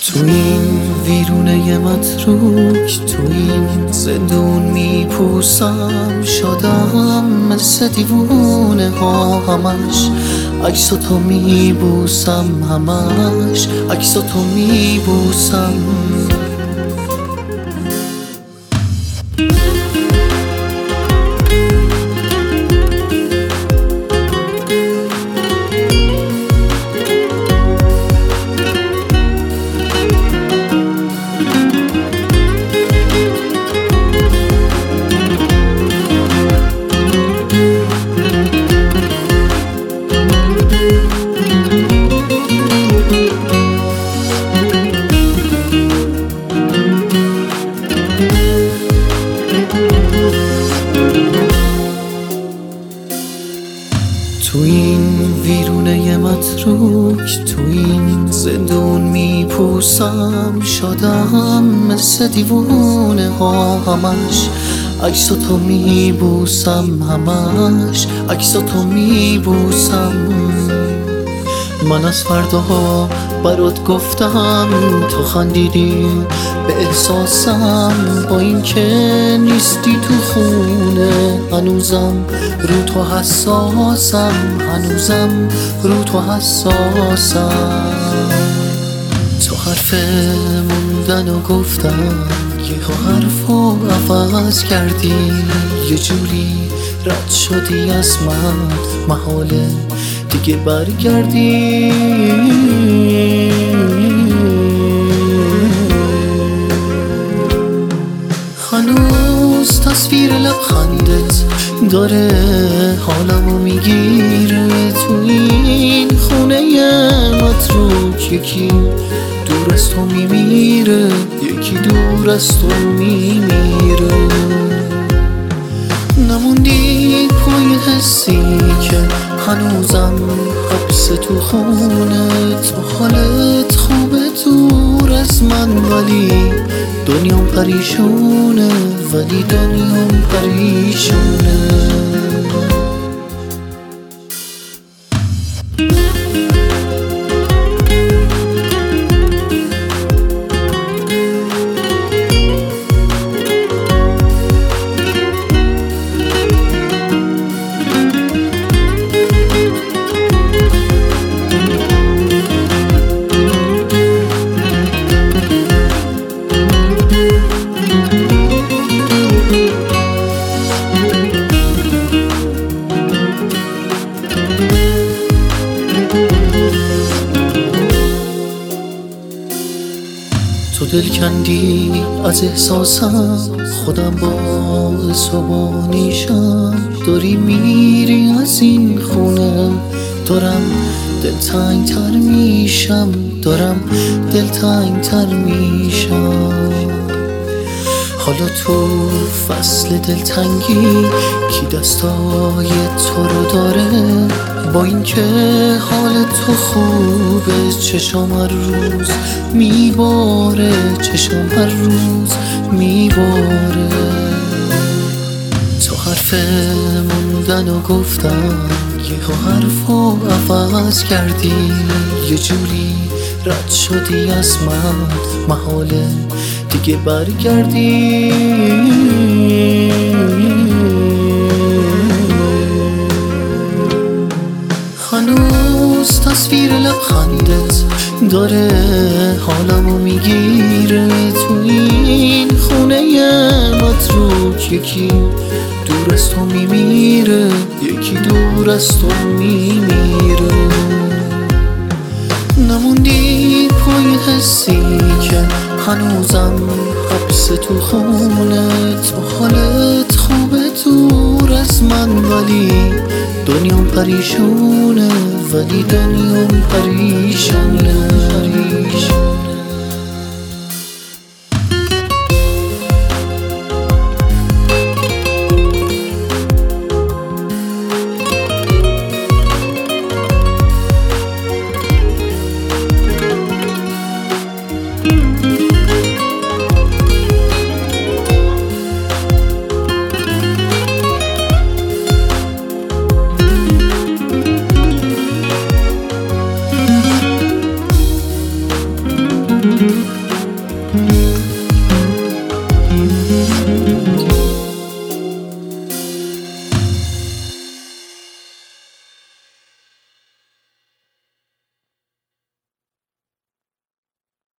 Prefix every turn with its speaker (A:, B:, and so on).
A: تو این ویرونه متروک، تو این زندون میپوسم، شدم مثل دیوونه ها همش عکساتو میبوسم، همش عکساتو میبوسم. تو این ویرونه متروک، تو این زندون میپوسم، شدم مثل دیوونه ها همش عکساتو میبوسم، همش عکساتو میبوسم. من از فردا برات گفتم، تو خندیدی به احساسم، با این که نیستی تو خونه هنوزم رو تو حساسم، هنوزم رو تو حساسم. تو حرف موندن و گفتم، یه حرفو عوض کردی، یه جوری رد شدی از من، محاله دیگه برگردی. هنوز تصویر لبخندت داره حالمو میگیره، تو این خونه متروک یکی دور از تو میمیره، یکی دور از تو میمیره. نموندی پای حسی که هنوزم حبس تو خونه، تو حالت خوبه دور از من، ولی دنیام پریشونه، ولی دنیام پریشونه. تو دل کندی از احساسم، خودم باعث و بانیشم، داری میری از این خونه، دارم دلتنگ تر میشم، دارم دلتنگ تر میشم. حالا تو فصل دلتنگی، کی دستای تو رو داره، با اینکه حال تو خوبه، چشم هر روز میباره، چشم هر روز میباره. تو حرف موندن و گفتم، یه حرفو عوض کردی، یه جوری رد شدی از من، محاله دیگه برگردی. هنوز تصویر لبخندت داره حالمو میگیره، تو این خونه متروک یکی دور از تو میمیره، یکی دور از تو میمیره. نموندی پای حسی که هنوزم حبس تو خونه، تو حالت خوبه دور از من، ولی دنیام پریشونه، ولی دنیام پریشونه.